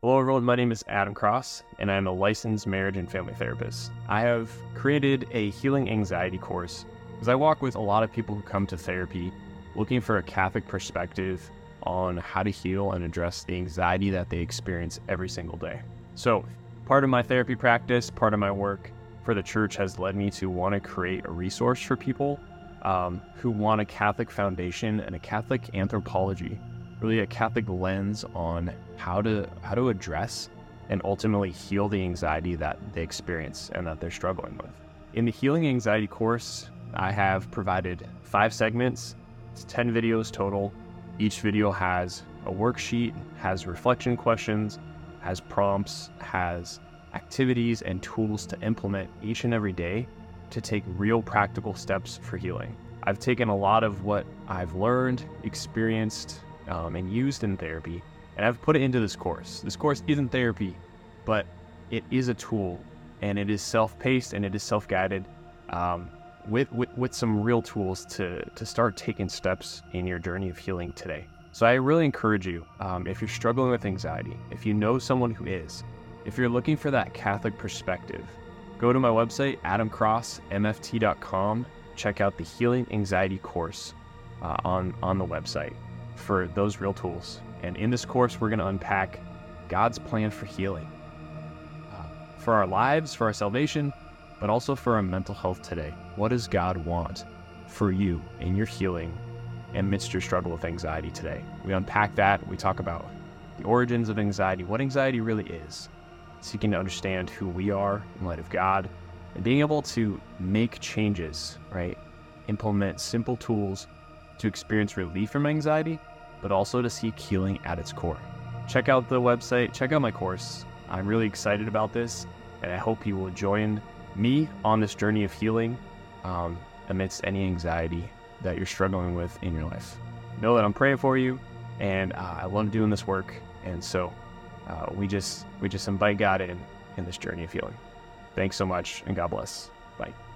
Hello everyone, my name is Adam Cross, and I am a licensed marriage and family therapist. I have created a healing anxiety course because I walk with a lot of people who come to therapy looking for a Catholic perspective on how to heal and address the anxiety that they experience every single day. So part of my therapy practice, part of my work for the church has led me to want to create a resource for people who want a Catholic foundation and a Catholic anthropology, really a Catholic lens on how to address and ultimately heal the anxiety that they experience and that they're struggling with. In the Healing Anxiety course, I have provided 5 segments. It's 10 videos total. Each video has a worksheet, has reflection questions, has prompts, has activities and tools to implement each and every day to take real practical steps for healing. I've taken a lot of what I've learned, experienced, and used in therapy, and I've put it into this course. This course isn't therapy, but it is a tool, and it is self-paced and it is self-guided with some real tools to start taking steps in your journey of healing today. So I really encourage you, if you're struggling with anxiety, if you know someone who is, if you're looking for that Catholic perspective, go to my website, adamcrossmft.com, check out the Healing Anxiety course on the website for those real tools. And in this course, we're going to unpack God's plan for healing, for our lives, for our salvation, but also for our mental health today. What does God want for you in your healing amidst your struggle with anxiety today? We unpack that. We talk about the origins of anxiety, what anxiety really is, seeking to understand who we are in light of God, and being able to make changes, right? Implement simple tools to experience relief from anxiety, but also to seek healing at its core. Check out the website, check out my course. I'm really excited about this, and I hope you will join me on this journey of healing amidst any anxiety that you're struggling with in your life. Know that I'm praying for you, and I love doing this work, and so we just invite God in this journey of healing. Thanks so much, and God bless. Bye.